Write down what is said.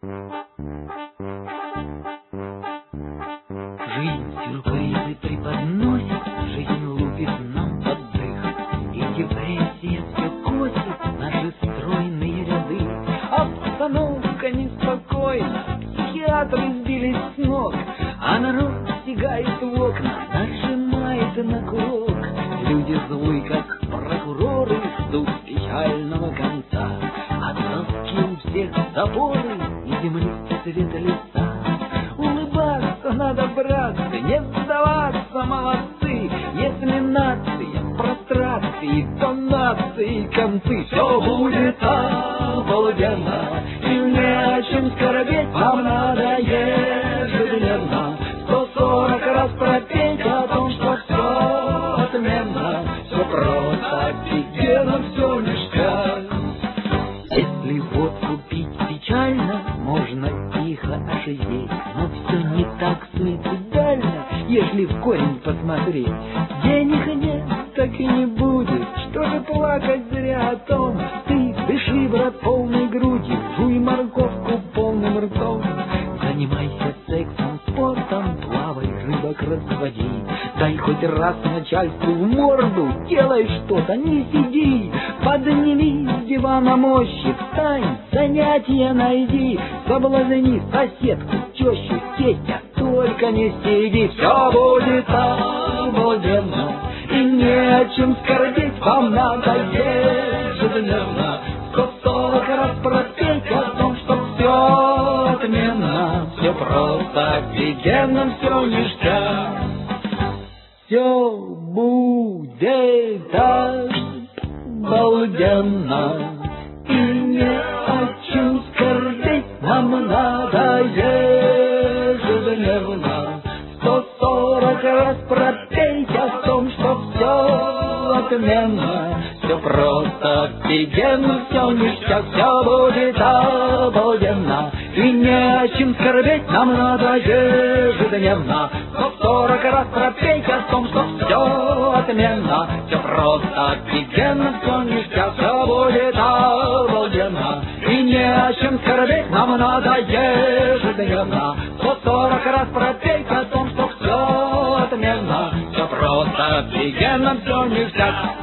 Жизнь сюрпризы преподносит, жизнь лупит нам под дых, и депрессия все косит наши стройные ряды. Обстановка неспокойна, психиатры сбились с ног, а народ стегает в окна, нажимает на курок. Люди злы, как прокуроры, ждут печального конца. От тоски у всех заборы и земли цвета леса. Улыбаться надо, братцы, не сдаваться, молодцы. Если нация в прострации, то нации концы. Все будет обалденно, и не о чем скорбеть. Вам надо ежедневно 140 раз пропеть о том, что все отменно, все просто офигенно, все ништяк. Если водку пить печально, можно тихо ошизеть, но все не так суицидально, если в корень посмотреть. Денег нет, так и не будет, что же плакать зря о том. Ты дыши, брат, полной грудью, жуй морковку полным ртом. Занимайся сексом, спортом, плавай, рыбок разводи. Дай хоть раз начальству в морду, делай что-то, не сиди. Подними с дивана мощи, встань, занятия найди. Соблазни соседку, тещу, тестя, только не сиди. Все будет обалденно, и не о чем скорбеть. Вам надо ежедневно 140 раз пропеть о том, что все отменно, все просто офигенно, все ништяк. Все будет обалденно, и не о чем скорбеть. Нам надо ежедневно 140 раз пропеть о том, что все отменно, все просто офигенно, все ништяк. Все будет обалденно, и не о чем скорбеть. Нам надо ежедневно 140 раз пропеть о том, что все отменно, все просто офигенно, все ништяк. Все будет обалденно, и не о чем скорбеть. Нам надо ежедневно 140 раз пропеть о том, что все отменно, все просто офигенно, все ништяк.